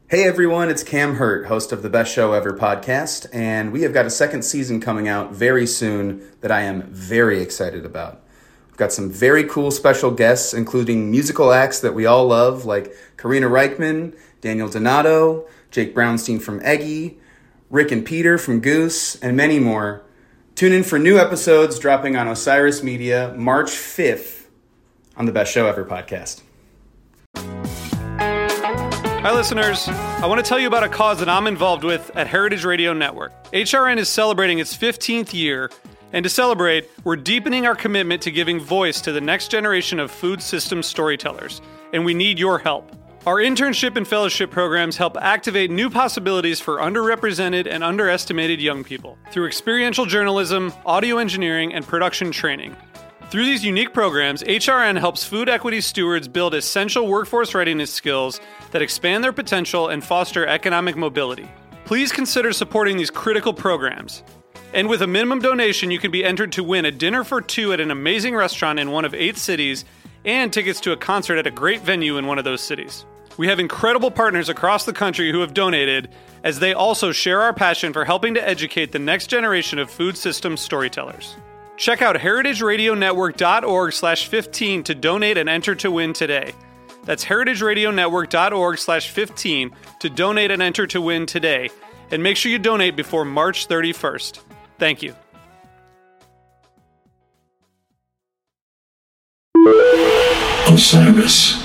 Hey everyone, it's Cam Hurt, host of the Best Show Ever podcast, and we have got a second season coming out very soon that I am very excited about. We've got some very cool special guests, including musical acts that we all love, like Karina Reichman, Daniel Donato, Jake Brownstein from Eggy, Rick and Peter from Goose, and many more. Tune in for new episodes dropping on Osiris Media March 5th on the Best Show Ever podcast. Hi, listeners. I want to tell you about a cause that I'm involved with at Heritage Radio Network. HRN is celebrating its 15th year, and to celebrate, we're deepening our commitment to giving voice to the next generation of food systems storytellers, and we need your help. Our internship and fellowship programs help activate new possibilities for underrepresented and underestimated young people through experiential journalism, audio engineering, and production training. Through these unique programs, HRN helps food equity stewards build essential workforce readiness skills that expand their potential and foster economic mobility. Please consider supporting these critical programs. And with a minimum donation, you can be entered to win a dinner for two at an amazing restaurant in one of 8 cities and tickets to a concert at a great venue in one of those cities. We have incredible partners across the country who have donated, as they also share our passion for helping to educate the next generation of food systems storytellers. Check out heritageradionetwork.org/15 to donate and enter to win today. That's heritageradionetwork.org/15 to donate and enter to win today. And make sure you donate before March 31st. Thank you. Osiris.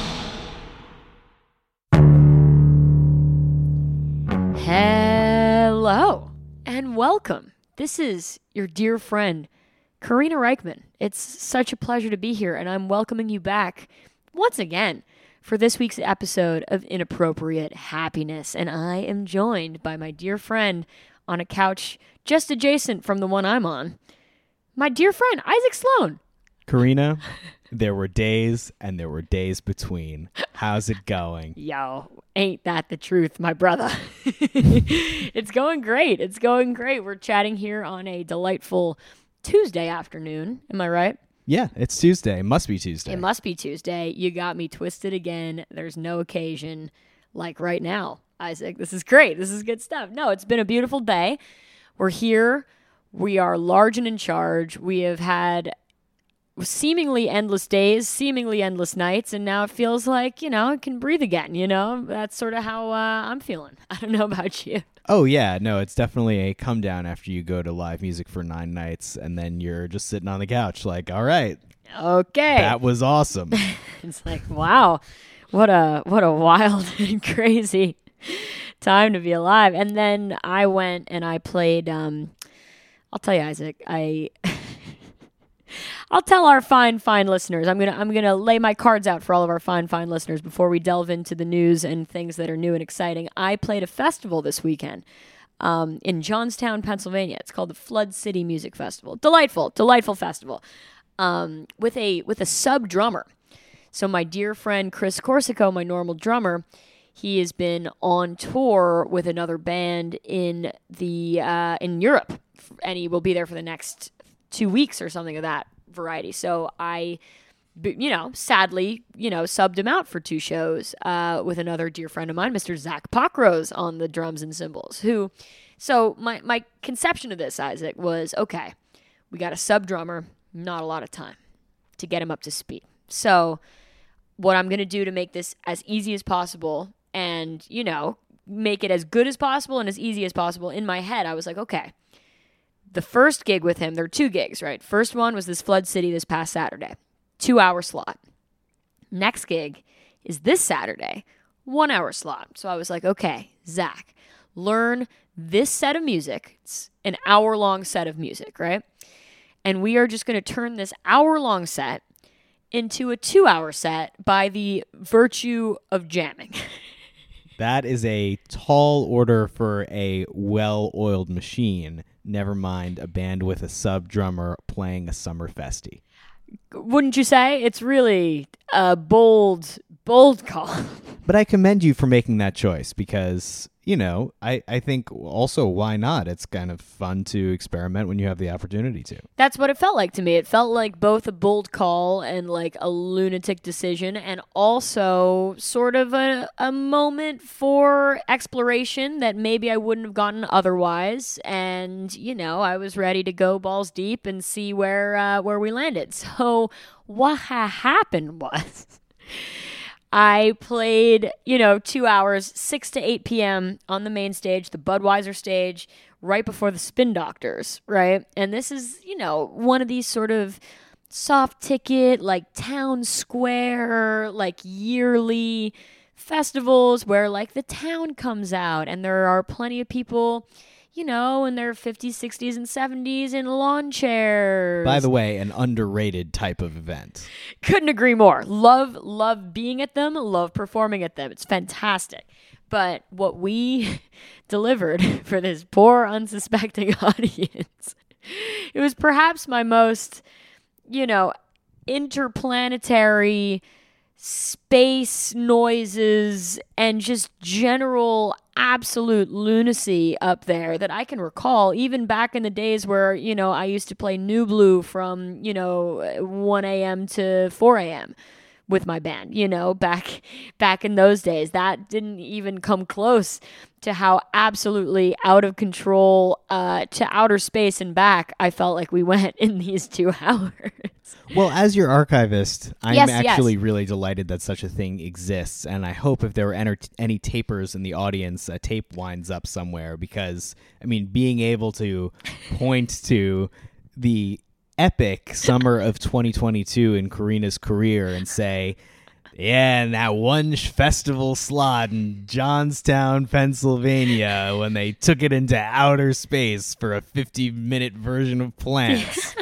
Hello and welcome. This is your dear friend, Karina Reichman. It's such a pleasure to be here, and I'm welcoming you back once again for this week's episode of Inappropriate Happiness. And I am joined by my dear friend on a couch just adjacent from the one I'm on, my dear friend, Isaac Sloan. Karina, there were days and there were days between. How's it going? Yo, ain't that the truth, my brother? It's going great. It's going great. We're chatting here on a delightful Tuesday afternoon. Am I right? Yeah, it's Tuesday. It must be Tuesday. It must be Tuesday. You got me twisted again. There's no occasion like right now, Isaac. This is great. This is good stuff. No, it's been a beautiful day. We're here. We are large and in charge. We have had seemingly endless days, seemingly endless nights, and now it feels like, I can breathe again, That's sort of how I'm feeling. I don't know about you. Oh, yeah. No, it's definitely a come down after you go to live music for 9 nights, and then you're just sitting on the couch like, all right. Okay. That was awesome. It's like, wow, what a wild and crazy time to be alive. And then I went and I played, I'll tell you, Isaac, I'll tell our fine listeners. I'm gonna lay my cards out for all of our fine listeners before we delve into the news and things that are new and exciting. I played a festival this weekend in Johnstown, Pennsylvania. It's called the Flood City Music Festival. Delightful festival with a sub drummer. So my dear friend Chris Corsico, my normal drummer, he has been on tour with another band in in Europe, and he will be there for the next 2 weeks or something of that variety. So I, sadly, subbed him out for 2 shows with another dear friend of mine, Mr. Zach Pockrose, on the drums and cymbals. So my conception of this, Isaac, was, okay, we got a sub drummer, not a lot of time to get him up to speed. So what I'm going to do to make this as easy as possible and, make it as good as possible and as easy as possible, in my head, I was like, okay, the first gig with him, there are 2 gigs, right? First one was this Flood City this past Saturday, 2-hour slot. Next gig is this Saturday, 1-hour slot. So I was like, okay, Zach, learn this set of music. It's an hour-long set of music, right? And we are just going to turn this hour-long set into a 2-hour set by the virtue of jamming. That is a tall order for a well-oiled machine. Never mind a band with a sub drummer playing a summer festy. Wouldn't you say? It's really a bold call. But I commend you for making that choice because, I think also why not? It's kind of fun to experiment when you have the opportunity to. That's what it felt like to me. It felt like both a bold call and like a lunatic decision, and also sort of a moment for exploration that maybe I wouldn't have gotten otherwise. And, I was ready to go balls deep and see where we landed. So what happened was I played, 2 hours, 6 to 8 p.m. on the main stage, the Budweiser stage, right before the Spin Doctors, right? And this is, one of these sort of soft ticket, like town square, like yearly festivals where like the town comes out and there are plenty of people, in their 50s, 60s, and 70s in lawn chairs. By the way, an underrated type of event. Couldn't agree more. Love being at them, love performing at them. It's fantastic. But what we delivered for this poor, unsuspecting audience, it was perhaps my most, interplanetary space noises and just general absolute lunacy up there that I can recall, even back in the days where, I used to play New Blue from, 1 a.m. to 4 a.m. with my band, back in those days. That didn't even come close to how absolutely out of control to outer space and back I felt like we went in these 2 hours. Well, as your archivist, I'm actually really delighted that such a thing exists, and I hope if there were any tapers in the audience, a tape winds up somewhere, because, being able to point to the epic summer of 2022 in Karina's career and say, yeah, and that one festival slot in Johnstown, Pennsylvania, when they took it into outer space for a 50-minute version of Plants.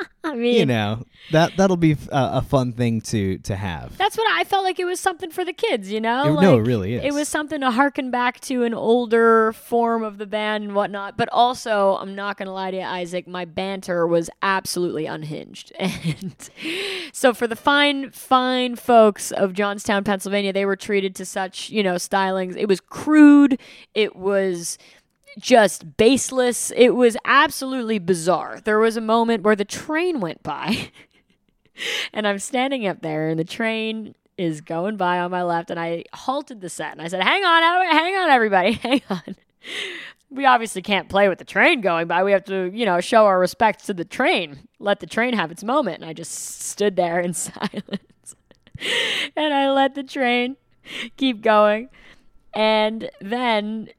That'll be a fun thing to have. That's what I felt like. It was something for the kids, It really is. It was something to harken back to an older form of the band and whatnot. But also, I'm not going to lie to you, Isaac, my banter was absolutely unhinged. And so for the fine folks of Johnstown, Pennsylvania, they were treated to such, stylings. It was crude. It was just baseless. It was absolutely bizarre. There was a moment where the train went by and I'm standing up there and the train is going by on my left, and I halted the set and I said, hang on everybody, hang on. We obviously can't play with the train going by. We have to, show our respects to the train. Let the train have its moment. And I just stood there in silence and I let the train keep going. And then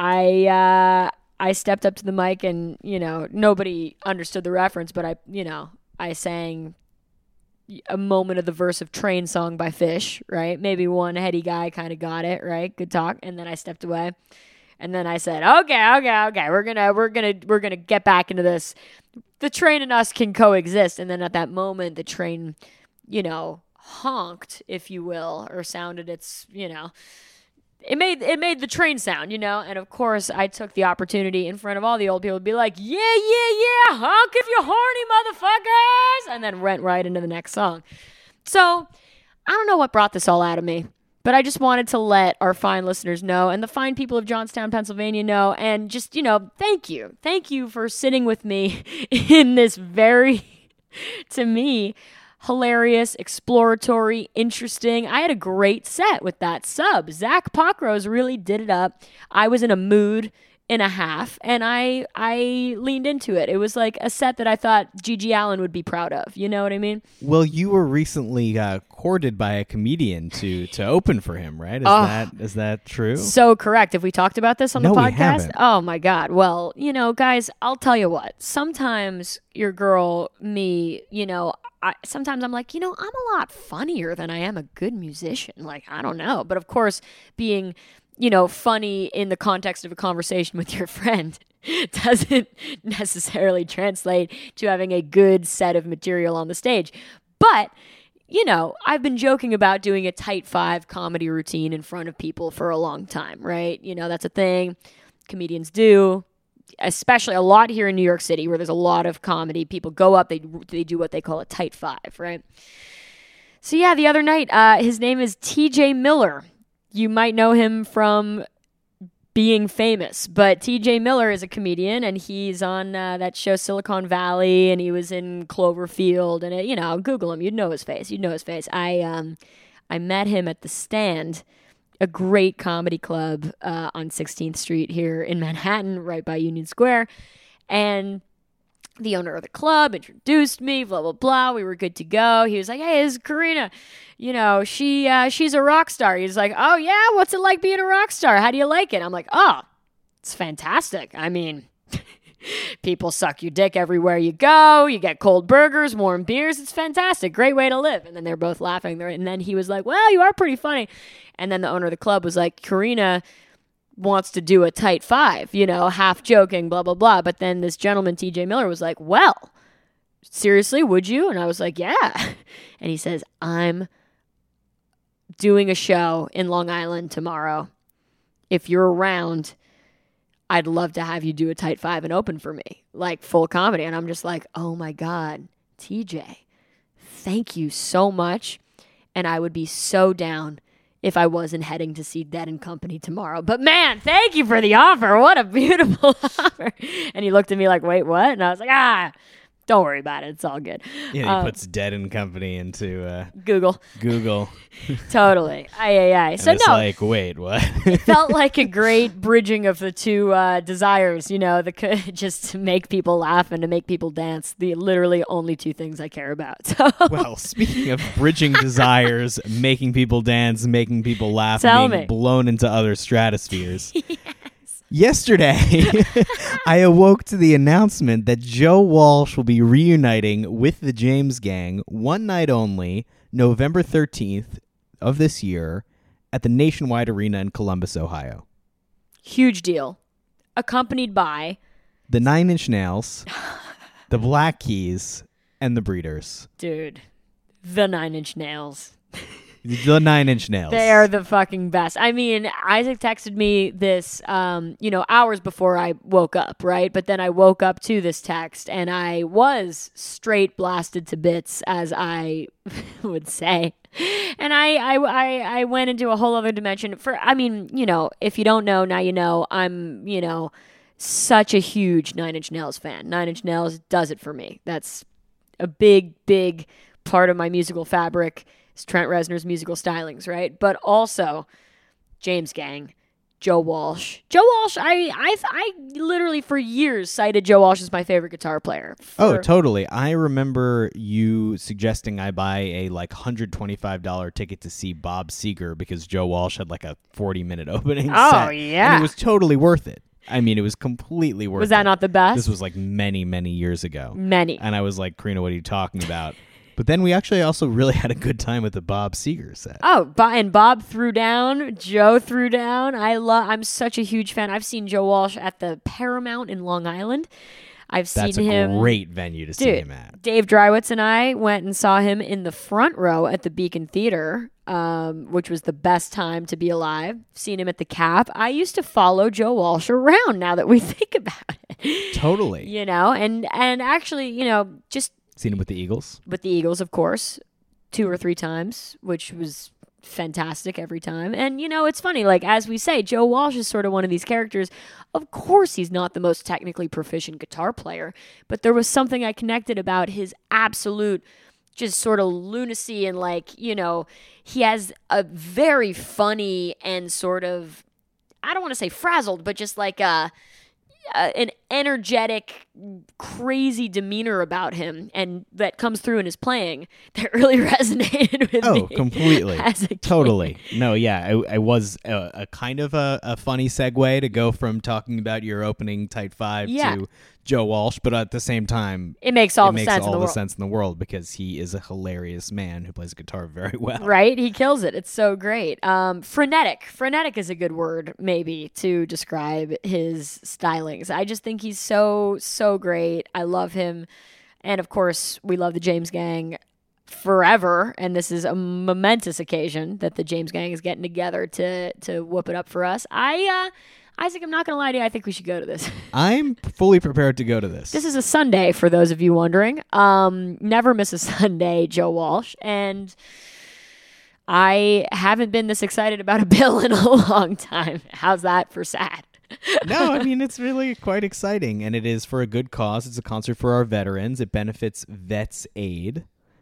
I stepped up to the mic and, nobody understood the reference, but I sang a moment of the verse of Train Song by Fish, right? Maybe one heady guy kind of got it, right? Good talk. And then I stepped away. And then I said, okay. We're gonna get back into this. The train and us can coexist. And then at that moment, the train, honked, if you will, or sounded its, It made the train sound, and of course I took the opportunity in front of all the old people to be like, yeah, honk if you're horny, motherfuckers, and then went right into the next song. So I don't know what brought this all out of me, but I just wanted to let our fine listeners know, and the fine people of Johnstown, Pennsylvania know, and just, thank you for sitting with me in this very, to me, hilarious, exploratory, interesting. I had a great set with that sub. Zach Pockrose really did it up. I was in a mood and a half, and I leaned into it. It was like a set that I thought Gigi Allen would be proud of. You know what I mean? Well, you were recently courted by a comedian to open for him, right? Is that true? So correct. Have we talked about this on the podcast? We haven't. Oh my God. Well, guys, I'll tell you what. Sometimes your girl, me, sometimes I'm like, I'm a lot funnier than I am a good musician. Like, I don't know. But of course, being, funny in the context of a conversation with your friend doesn't necessarily translate to having a good set of material on the stage. But, I've been joking about doing a tight 5 comedy routine in front of people for a long time, right? That's a thing comedians do. Especially a lot here in New York City where there's a lot of comedy. People go up, they do what they call a tight 5, right? So yeah, the other night, his name is TJ Miller. You might know him from being famous. But TJ Miller is a comedian, and he's on that show Silicon Valley, and he was in Cloverfield, and Google him, you'd know his face. I met him at The Stand, a great comedy club on 16th Street here in Manhattan, right by Union Square, and the owner of the club introduced me, blah, blah, blah. We were good to go. He was like, hey, this is Karina. She's a rock star. He's like, oh, yeah? What's it like being a rock star? How do you like it? I'm like, oh, it's fantastic. I mean, people suck your dick everywhere you go. You get cold burgers, warm beers. It's fantastic. Great way to live. And then they're both laughing. And then he was like, well, you are pretty funny. And then the owner of the club was like, Karina wants to do a tight five, half joking, blah, blah, blah. But then this gentleman, TJ Miller, was like, well, seriously, would you? And I was like, yeah. And he says, I'm doing a show in Long Island tomorrow. If you're around, I'd love to have you do a tight five and open for me, like full comedy. And I'm just like, oh my God, TJ, thank you so much. And I would be so down if I wasn't heading to see Dead & Company tomorrow. But man, thank you for the offer. What a beautiful offer. And he looked at me like, wait, what? And I was like, don't worry about it. It's all good. Yeah, he puts Dead & Company into Google. Totally. And so it's like, wait, what? It felt like a great bridging of the two desires, just to make people laugh and to make people dance. The literally only two things I care about. So. Well, speaking of bridging desires, making people dance, making people laugh, and being blown into other stratospheres. Yesterday, I awoke to the announcement that Joe Walsh will be reuniting with the James Gang one night only, November 13th of this year, at the Nationwide Arena in Columbus, Ohio. Huge deal. Accompanied by the Nine Inch Nails, the Black Keys, and the Breeders. Dude, the Nine Inch Nails. The Nine Inch Nails. They are the fucking best. I mean, Isaac texted me this, hours before I woke up, right? But then I woke up to this text, and I was straight blasted to bits, as I would say. And I went into a whole other dimension. If you don't know, now you know. I'm, such a huge Nine Inch Nails fan. Nine Inch Nails does it for me. That's a big, big part of my musical fabric. It's Trent Reznor's musical stylings, right? But also James Gang, Joe Walsh. Joe Walsh, I literally for years cited Joe Walsh as my favorite guitar player. Oh, totally. I remember you suggesting I buy a $125 ticket to see Bob Seger because Joe Walsh had a 40-minute opening set. Oh, yeah. And it was totally worth it. I mean, it was completely worth it. Was that not the best? This was many, many years ago. Many. And I was like, Karina, what are you talking about? But then we actually also really had a good time with the Bob Seger set. Oh, and Bob threw down. Joe threw down. I'm such a huge fan. I've seen Joe Walsh at the Paramount in Long Island. That's a great venue to see him at. Dave Drywitz and I went and saw him in the front row at the Beacon Theater, which was the best time to be alive. Seen him at the Cap. I used to follow Joe Walsh around, now that we think about it. Totally. And actually, just... Seen him with the Eagles? With the Eagles, of course, 2 or 3 times, which was fantastic every time. And, it's funny, as we say, Joe Walsh is sort of one of these characters. Of course, he's not the most technically proficient guitar player, but there was something I connected about his absolute just sort of lunacy and, he has a very funny and sort of, I don't want to say frazzled, but just an energetic, crazy demeanor about him, and that comes through in his playing that really resonated with me. Oh, completely. As a kid. Totally. No, yeah, I was a kind of a funny segue to go from talking about your opening tight five to Joe Walsh, but at the same time, it makes all the sense in the world because he is a hilarious man who plays guitar very well. Right? He kills it. It's so great. Frenetic is a good word, maybe, to describe his stylings. I just think he's so great. I love him. And of course, we love the James Gang forever, and this is a momentous occasion that the James Gang is getting together to whoop it up for us. Isaac, I'm not going to lie to you. I think we should go to this. I'm fully prepared to go to this. This is a Sunday, for those of you wondering. Never miss a Sunday, Joe Walsh. And I haven't been this excited about a bill in a long time. How's that for sad? No, I mean, it's really quite exciting, and it is for a good cause. It's a concert for our veterans. It benefits Vets Aid.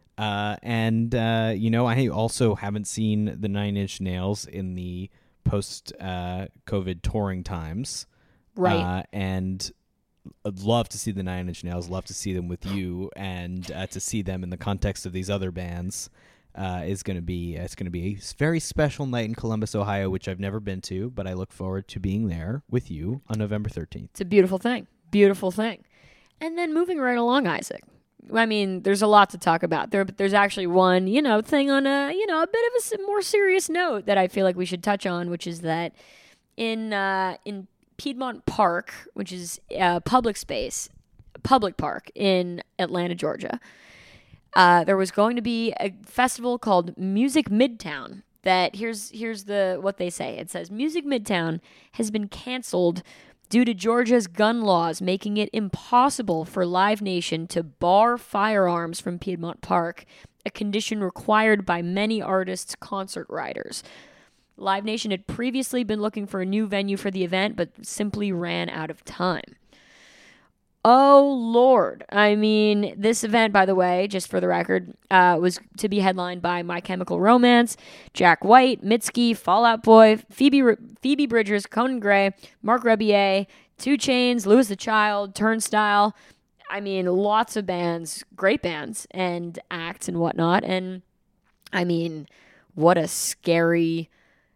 I also haven't seen the Nine Inch Nails in the post-COVID touring times. Right. And I'd love to see the Nine Inch Nails, love to see them with you, and to see them in the context of these other bands is going to be a very special night in Columbus, Ohio, which I've never been to, but I look forward to being there with you on November 13th. It's a beautiful thing. Beautiful thing. And then moving right along, Isaac. I mean, there's a lot to talk about there, but there's actually one, thing on a bit of a more serious note that I feel like we should touch on, which is that in Piedmont Park, which is a public park in Atlanta, Georgia, there was going to be a festival called Music Midtown. That here's what they say. It says Music Midtown has been canceled due to Georgia's gun laws, making it impossible for Live Nation to bar firearms from Piedmont Park, a condition required by many artists' concert riders. Live Nation had previously been looking for a new venue for the event, but simply ran out of time. Oh, Lord. I mean, this event, by the way, just for the record, was to be headlined by My Chemical Romance, Jack White, Mitski, Fall Out Boy, Phoebe Bridgers, Conan Gray, Mark Rebier, 2 Chainz, Louis the Child, Turnstile. I mean, lots of bands, great bands, and acts and whatnot. And, I mean, what a scary,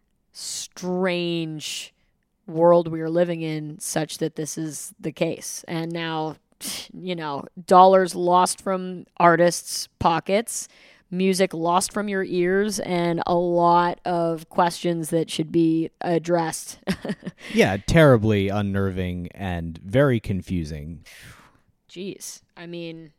strange world we are living in such that this is the case. And now, dollars lost from artists' pockets, music lost from your ears, and a lot of questions that should be addressed. Yeah, terribly unnerving and very confusing. Jeez. I mean,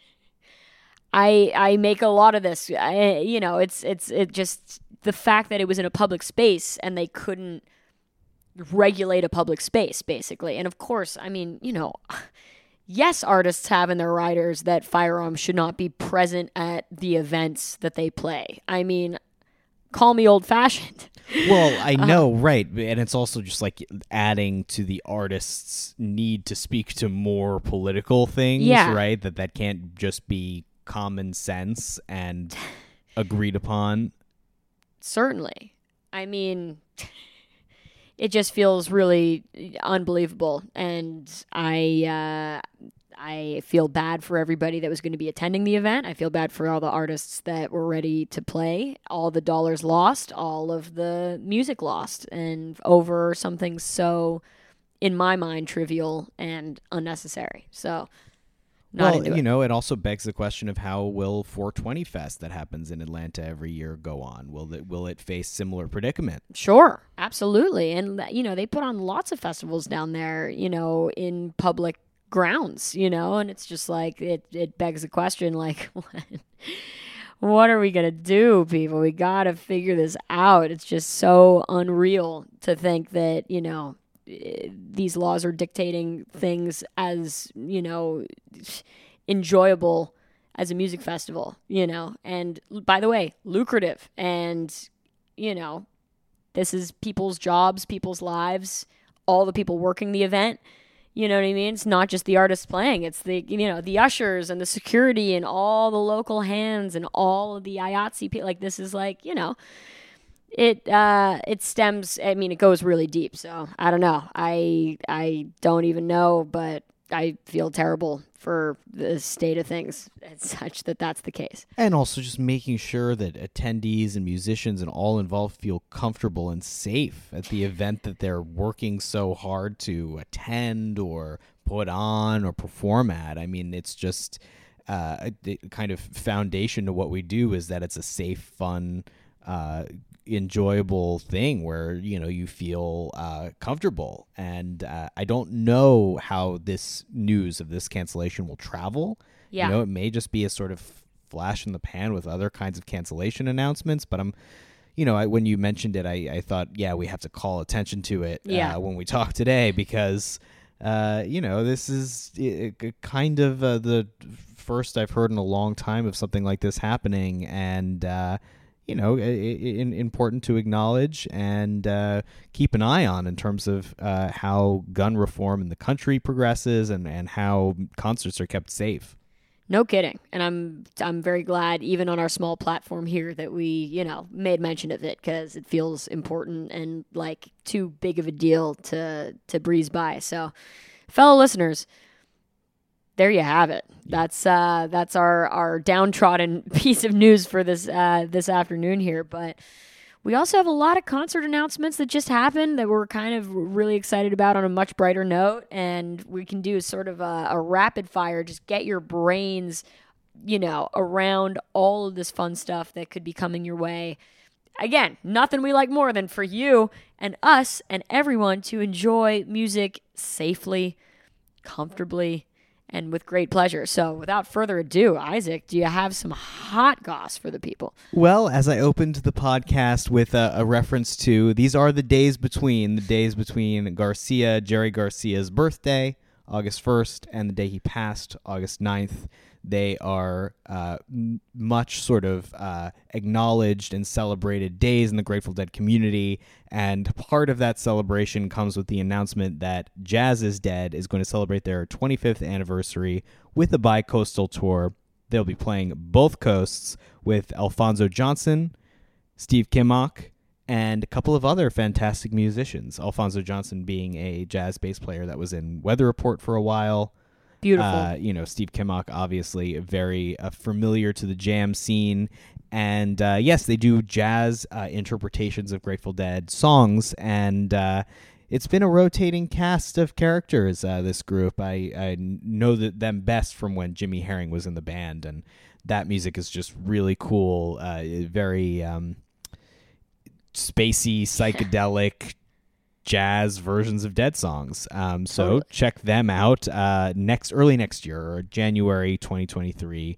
I make a lot of this. It just the fact that it was in a public space and they couldn't regulate a public space, basically. And of course, I mean, yes, artists have in their riders that firearms should not be present at the events that they play. I mean, call me old-fashioned. Well, I know, right. And it's also just like adding to the artist's need to speak to more political things, right? That can't just be common sense and agreed upon. Certainly. I mean, it just feels really unbelievable, and I feel bad for everybody that was going to be attending the event. I feel bad for all the artists that were ready to play. All the dollars lost, all of the music lost, and over something so, in my mind, trivial and unnecessary. So, it also begs the question of how will 420 Fest that happens in Atlanta every year go on? Will it face similar predicament? Sure, absolutely. And, they put on lots of festivals down there, in public grounds, and it's just like, it begs the question, like, what are we going to do, people? We got to figure this out. It's just so unreal to think that, these laws are dictating things as, enjoyable as a music festival, and by the way, lucrative. And, this is people's jobs, people's lives, all the people working the event. You know what I mean? It's not just the artists playing. It's the, the ushers and the security and all the local hands and all of the IATSE people. Like, this is like, it stems, I mean, it goes really deep. So I don't know. I don't even know, but I feel terrible for the state of things and such that's the case. And also just making sure that attendees and musicians and all involved feel comfortable and safe at the event that they're working so hard to attend or put on or perform at. I mean, it's just the kind of foundation to what we do is that it's a safe, fun, enjoyable thing where you feel comfortable, and I don't know how this news of this cancellation will travel. It may just be a sort of flash in the pan with other kinds of cancellation announcements, but I'm when you mentioned it, I thought we have to call attention to it when we talk today, because this is kind of the first I've heard in a long time of something like this happening, and important to acknowledge and keep an eye on in terms of how gun reform in the country progresses and how concerts are kept safe. No kidding. And I'm very glad, even on our small platform here, that we, made mention of it, because it feels important and like too big of a deal to breeze by. So, fellow listeners, there you have it. That's our downtrodden piece of news for this afternoon here. But we also have a lot of concert announcements that just happened that we're kind of really excited about on a much brighter note, and we can do sort of a rapid fire, just get your brains, around all of this fun stuff that could be coming your way. Again, nothing we like more than for you and us and everyone to enjoy music safely, comfortably, and with great pleasure. So without further ado, Isaac, do you have some hot goss for the people? Well, as I opened the podcast with a reference to, these are the days between Jerry Garcia's birthday, August 1st, and the day he passed, August 9th. They are much sort of acknowledged and celebrated days in the Grateful Dead community, and part of that celebration comes with the announcement that Jazz is Dead is going to celebrate their 25th anniversary with a bi-coastal tour. They'll be playing both coasts with Alphonso Johnson, Steve Kimock, and a couple of other fantastic musicians. Alphonso Johnson being a jazz bass player that was in Weather Report for a while. Beautiful. Steve Kimock, obviously very familiar to the jam scene. And yes, they do jazz interpretations of Grateful Dead songs. And it's been a rotating cast of characters, this group. I know them best from when Jimmy Herring was in the band. And that music is just really cool. Very spacey, psychedelic jazz versions of Dead songs. So check them out early next year, or January 2023.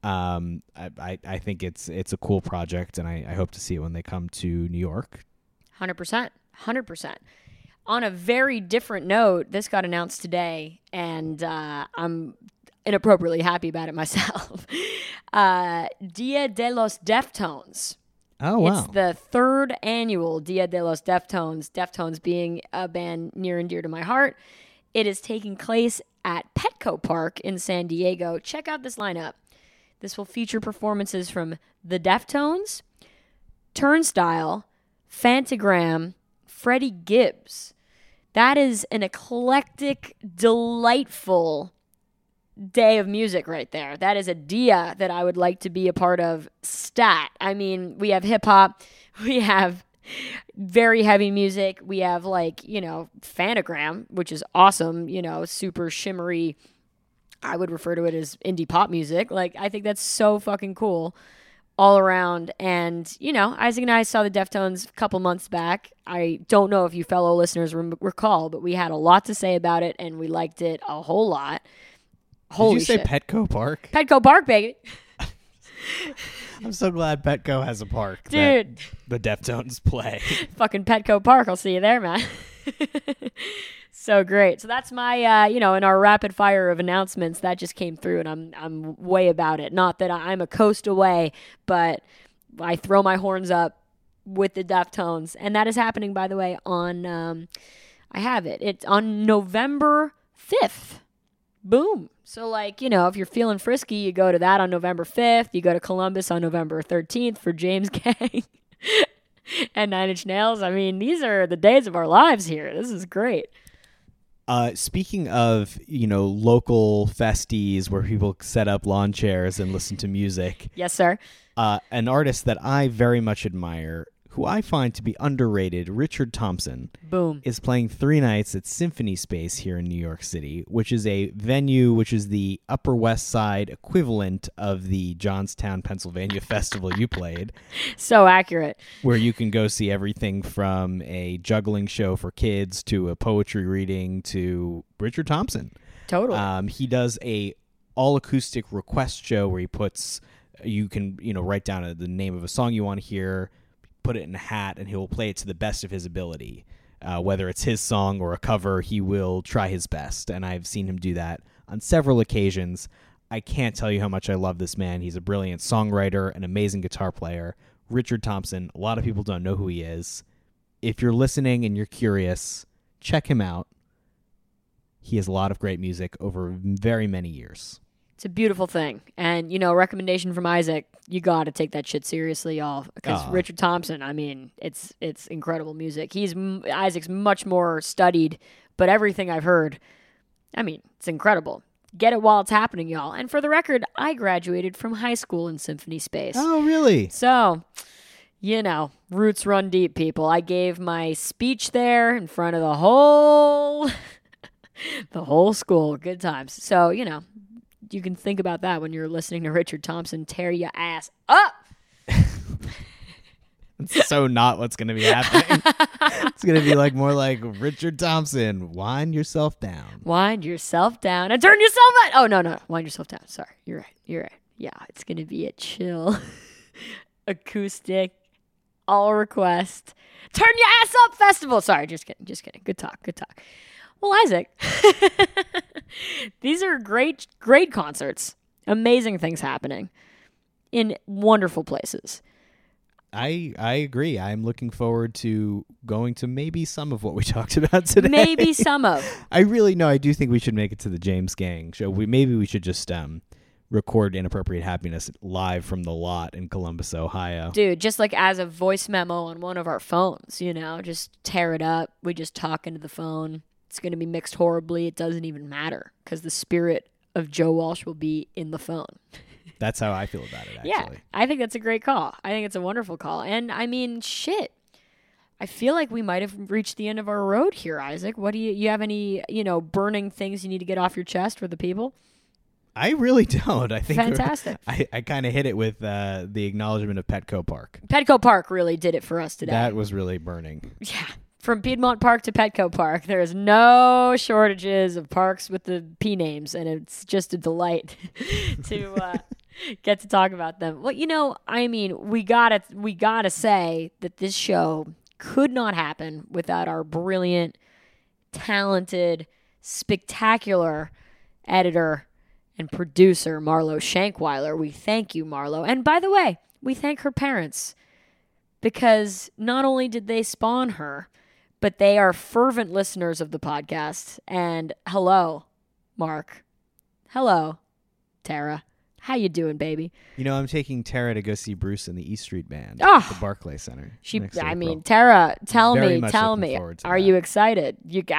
I think it's a cool project, and I hope to see it when they come to New York. 100%. On a very different note, this got announced today, and I'm inappropriately happy about it myself. Dia de los Deftones. Oh, wow. It's the third annual Dia de los Deftones, Deftones being a band near and dear to my heart. It is taking place at Petco Park in San Diego. Check out this lineup. This will feature performances from the Deftones, Turnstile, Phantogram, Freddie Gibbs. That is an eclectic, delightful day of music right there. That is a dia that I would like to be a part of stat. I mean, we have hip hop, we have very heavy music, we have Phantogram, which is awesome, super shimmery. I would refer to it as indie pop music. I think that's so fucking cool all around. And, Isaac and I saw the Deftones a couple months back. I don't know if you fellow listeners recall, but we had a lot to say about it, and we liked it a whole lot. Holy Did you say shit. Petco Park? Petco Park, baby. I'm so glad Petco has a park. Dude. That the Deftones play. Fucking Petco Park. I'll see you there, man. So great. So that's my, in our rapid fire of announcements, that just came through, and I'm way about it. Not that I'm a coast away, but I throw my horns up with the Deftones. And that is happening, by the way, on, I have it. It's on November 5th. Boom. So, if you're feeling frisky, you go to that on November 5th. You go to Columbus on November 13th for James Gang and Nine Inch Nails. I mean, these are the days of our lives here. This is great. Speaking of, local festies where people set up lawn chairs and listen to music. Yes, sir. An artist that I very much admire, who I find to be underrated, Richard Thompson, Boom, is playing 3 nights at Symphony Space here in New York City, which is a venue which is the Upper West Side equivalent of the Johnstown, Pennsylvania festival you played. So accurate. Where you can go see everything from a juggling show for kids to a poetry reading to Richard Thompson. Totally. He does a all-acoustic request show where he puts, you can write down the name of a song you want to hear, put it in a hat, and he will play it to the best of his ability. Whether it's his song or a cover, he will try his best, and I've seen him do that on several occasions. I can't tell you how much I love this man. He's a brilliant songwriter, an amazing guitar player, Richard Thompson. A lot of people don't know who he is. If you're listening and you're curious, check him out. He has a lot of great music over very many years. It's a beautiful thing. And, recommendation from Isaac, you got to take that shit seriously, y'all. Because Richard Thompson, I mean, it's incredible music. Isaac's much more studied, but everything I've heard, I mean, it's incredible. Get it while it's happening, y'all. And for the record, I graduated from high school in symphony space. Oh, really? So, roots run deep, people. I gave my speech there in front of the whole school. Good times. So, you can think about that when you're listening to Richard Thompson tear your ass up. It's so not what's going to be happening. It's going to be more like Richard Thompson, wind yourself down. Wind yourself down and turn yourself out. Oh, no. Wind yourself down. Sorry. You're right. Yeah, it's going to be a chill, acoustic, all request, turn your ass up festival. Sorry, just kidding. Good talk. Well, Isaac, these are great concerts. Amazing things happening in wonderful places. I agree. I'm looking forward to going to maybe some of what we talked about today. Maybe some of. I do think we should make it to the James Gang show. Maybe we should just record Inappropriate Happiness live from the lot in Columbus, Ohio. Dude, just as a voice memo on one of our phones, just tear it up. We just talk into the phone. It's going to be mixed horribly. It doesn't even matter because the spirit of Joe Walsh will be in the phone. That's how I feel about it, actually. Yeah, I think that's a great call. I think it's a wonderful call. And, I mean, shit. I feel like we might have reached the end of our road here, Isaac. What do you have any, burning things you need to get off your chest for the people? I really don't. I think fantastic. I kind of hit it with the acknowledgement of Petco Park. Petco Park really did it for us today. That was really burning. Yeah. From Piedmont Park to Petco Park, there is no shortages of parks with the P names, and it's just a delight to get to talk about them. Well, we gotta say that this show could not happen without our brilliant, talented, spectacular editor and producer, Marlo Shankweiler. We thank you, Marlo. And by the way, we thank her parents because not only did they spawn her, but they are fervent listeners of the podcast. And hello, Mark. Hello, Tara. How you doing, baby? I'm taking Tara to go see Bruce and the E Street Band at the Barclays Center. Tara, tell me, are you excited?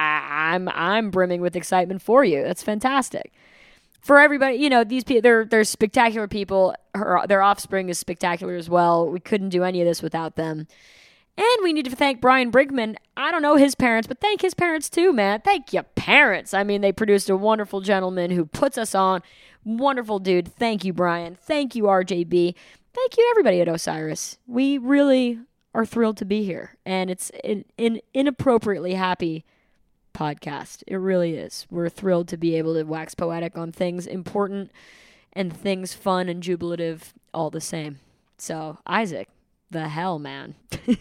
I'm brimming with excitement for you. That's fantastic. For everybody, these people, they're spectacular people. Their offspring is spectacular as well. We couldn't do any of this without them. And we need to thank Brian Brinkman. I don't know his parents, but thank his parents too, man. Thank you, parents. I mean, they produced a wonderful gentleman who puts us on. Wonderful dude. Thank you, Brian. Thank you, RJB. Thank you, everybody at Osiris. We really are thrilled to be here. And it's an inappropriately happy podcast. It really is. We're thrilled to be able to wax poetic on things important and things fun and jubilative all the same. So, Isaac, the hell, man.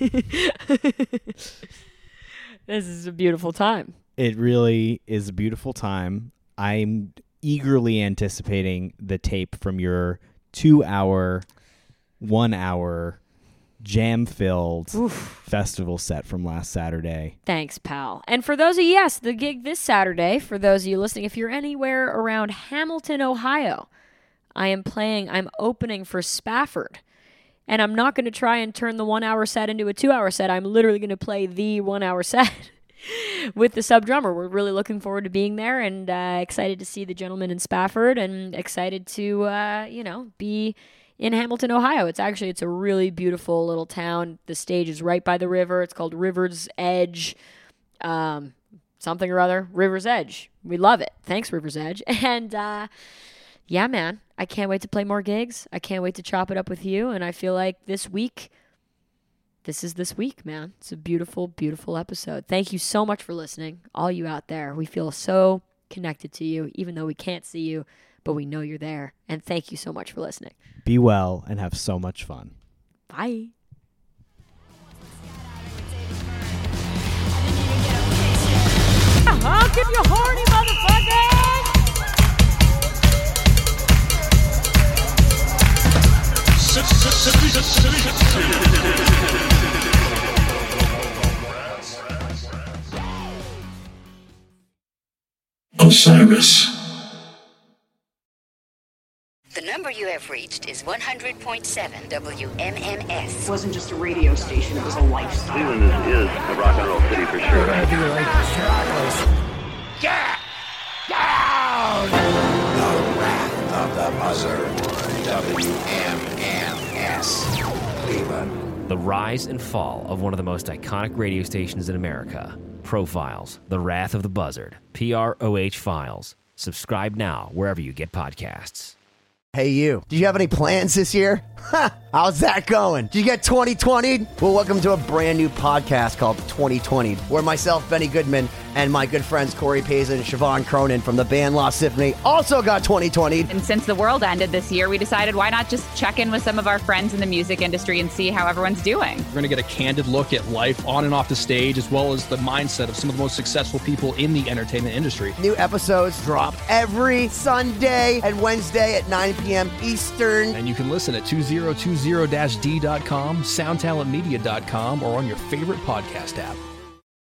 This is a beautiful time. It really is a beautiful time. I'm eagerly anticipating the tape from your 2-hour, 1-hour, jam-filled festival set from last Saturday. Thanks, pal. And for those of you, yes, the gig this Saturday, for those of you listening, if you're anywhere around Hamilton, Ohio, I'm opening for Spafford. And I'm not going to try and turn the 1-hour set into a 2-hour set. I'm literally going to play the 1-hour set with the sub drummer. We're really looking forward to being there and excited to see the gentleman in Spafford and excited to, be in Hamilton, Ohio. It's a really beautiful little town. The stage is right by the river. It's called River's Edge, something or other. River's Edge. We love it. Thanks, River's Edge. And yeah, man, I can't wait to play more gigs. I can't wait to chop it up with you. And I feel like this is this week, man. It's a beautiful, beautiful episode. Thank you so much for listening, all you out there. We feel so connected to you, even though we can't see you, but we know you're there. And thank you so much for listening. Be well and have so much fun. Bye. I'll give you horny, motherfucker! Solution. Osiris. The number you have reached is 100.7 WMMS. It wasn't just a radio station, it was a lifestyle. Cleveland is a rock and roll city for sure. Get down! The Wrath of the Buzzard. WMMS. Cleveland. The rise and fall of one of the most iconic radio stations in America. Profiles, The Wrath of the Buzzard. PROH Files. Subscribe now wherever you get podcasts. Hey you, do you have any plans this year? How's that going? Did you get 2020'd? Well, welcome to a brand new podcast called 2020'd, where myself, Benny Goodman, and my good friends Corey Payson and Siobhan Cronin from the band Lost Symphony also got 2020'd. And since the world ended this year, we decided why not just check in with some of our friends in the music industry and see how everyone's doing. We're going to get a candid look at life on and off the stage, as well as the mindset of some of the most successful people in the entertainment industry. New episodes drop every Sunday and Wednesday at 9 p.m. Eastern. And you can listen at 2020-d.com, soundtalentmedia.com, or on your favorite podcast app.